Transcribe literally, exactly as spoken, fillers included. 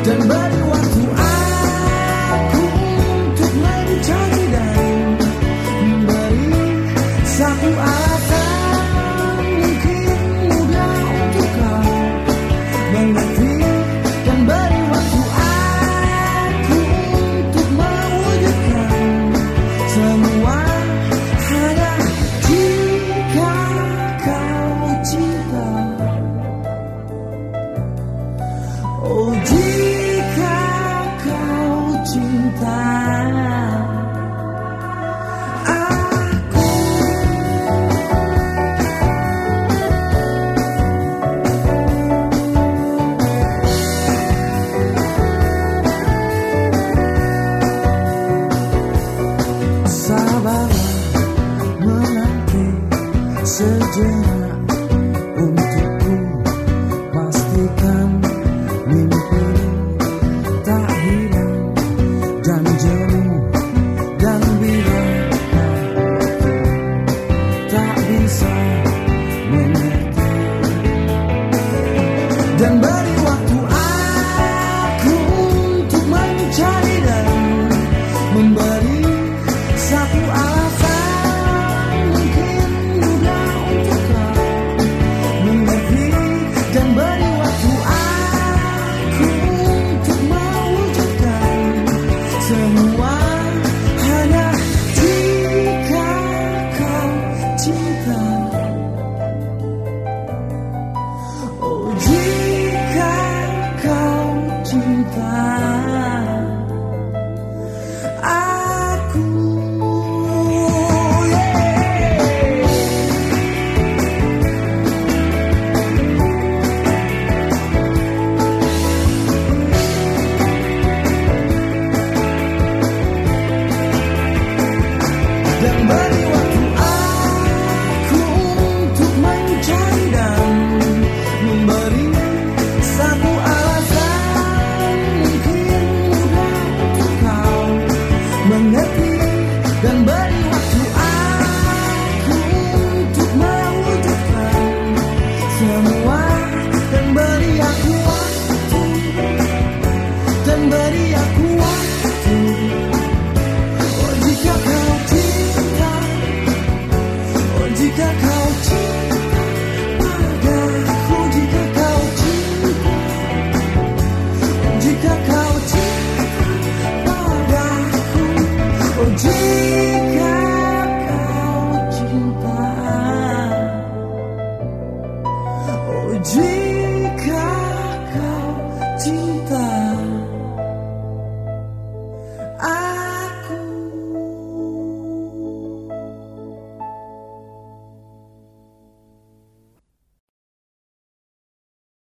dan beri waktu aku untuk mencari dan memberi satu alasan mungkin mudah untuk kau mengerti, dan beri waktu aku untuk mewujudkan semua hanya jika kau cinta. Oh, jika kau cinta aku. Sabarlah menanti sejenak untukku, pastikan mimpi tak hilang dan jemu, dan bila aku tak bisa mengerti, dan beri waktu aku untuk mencari dan memberi satu alasan mungkin mudah untuk kau mengerti, dan beri waktu aku untuk mewujudkan semua hanya jika kau cinta. Oh, jika kau cinta aku. Dan beri waktu aku untuk mencari dan memberi satu alasan mungkin mudah untuk kau mengerti, dan beri waktu aku untuk mewujudkan semua, dan beri aku waktu, dan beri aku waktu.